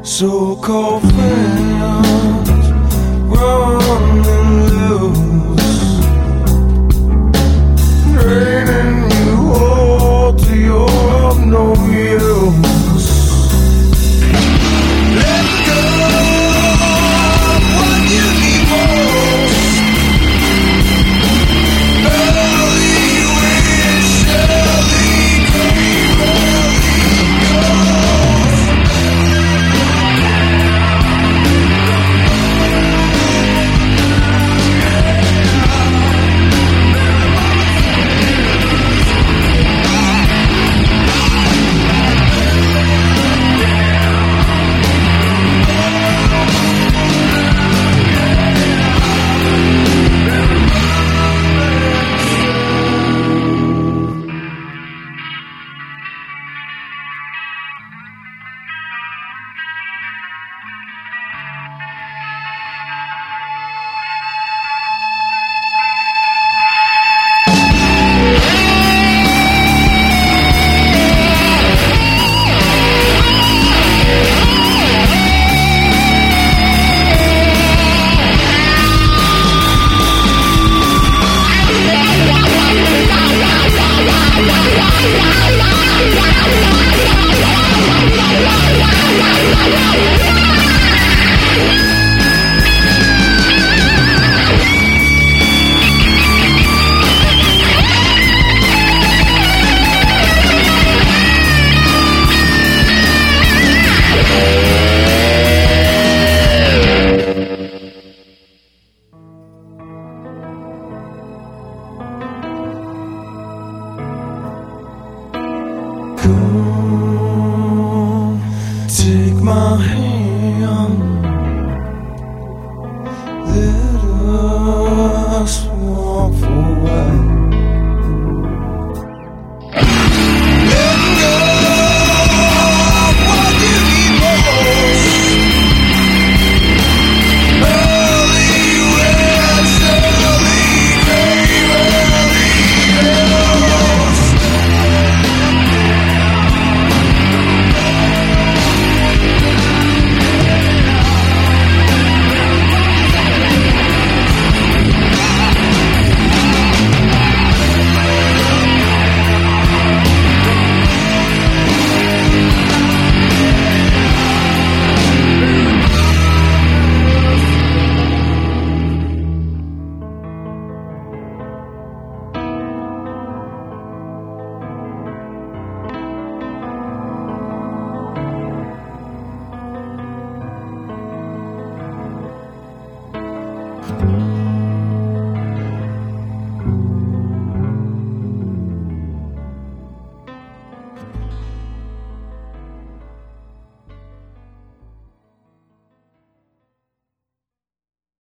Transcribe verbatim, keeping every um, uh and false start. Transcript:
So-called friends running loose, draining you all till you're of no use. Let go of what you need most. Early wish, early grave, early ghost. Come, take my hand, let us walk away. Let go of what you need most. Early wish, early grave, early ghost. Thank you.